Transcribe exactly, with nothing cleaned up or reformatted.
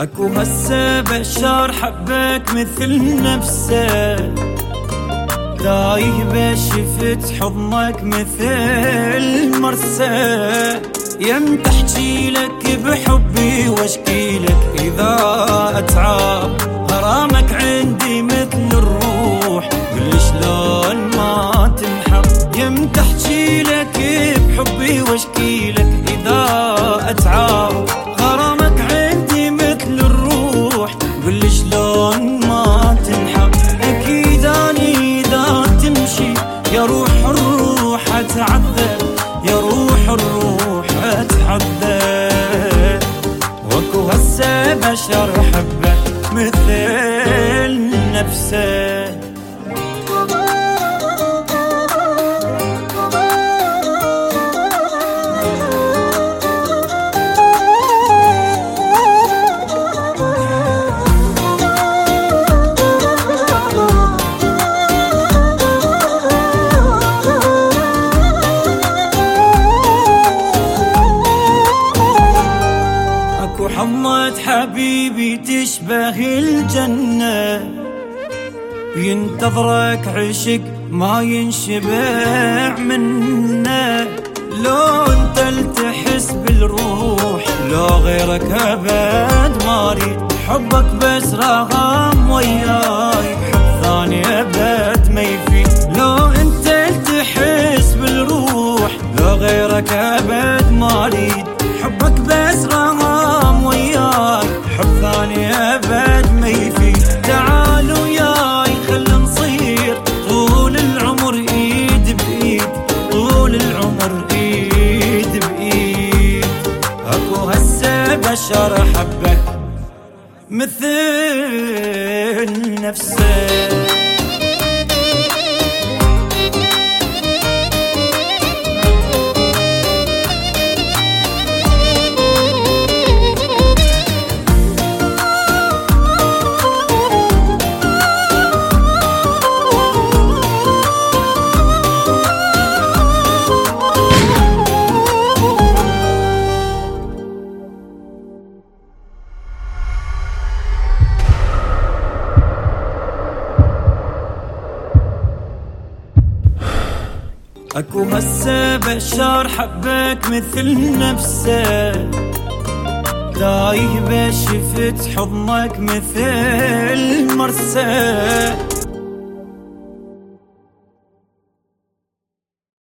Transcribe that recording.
اكو هسه بشر حبك مثل نفسه، تايه بشفت حضنك مثل مرسى. يم تحكي لك بحبي واشكي لك اذا اتعب، غرامك عندي مثل الروح قل شلون ما تنحب. يم تحكي لك بحبي واشكي لك اذا اتعب، غرامك عندي مثل الروح قل شلون ما تنحب. اكيد اني اذا تمشي يا روح الروح اتعذب، يا روح الروح اتعذب. واكو هسه بشر حبه مثل نفسه. حضنة حبيبي تشبه الجنة، ينتظرك عشق ما ينشبع منه. لو انت تحس بالروح لو غيرك ابد ما اريد، حبك بس رغم وياي حب ثاني ابد ما يفيد. لو انت تحس بالروح لو غيرك ابد ما اريد، حبك بس رغم وياي حب ثاني ابد ما يفيد. تعال وياي خلنا نصير طول العمر ايد بايد، طول العمر ايد بايد. اكو هسه بشر حبك مثل نفسه. اكو هسه بشر حبك مثل نفسه، تايه بشفت حضنك مثل مرسى.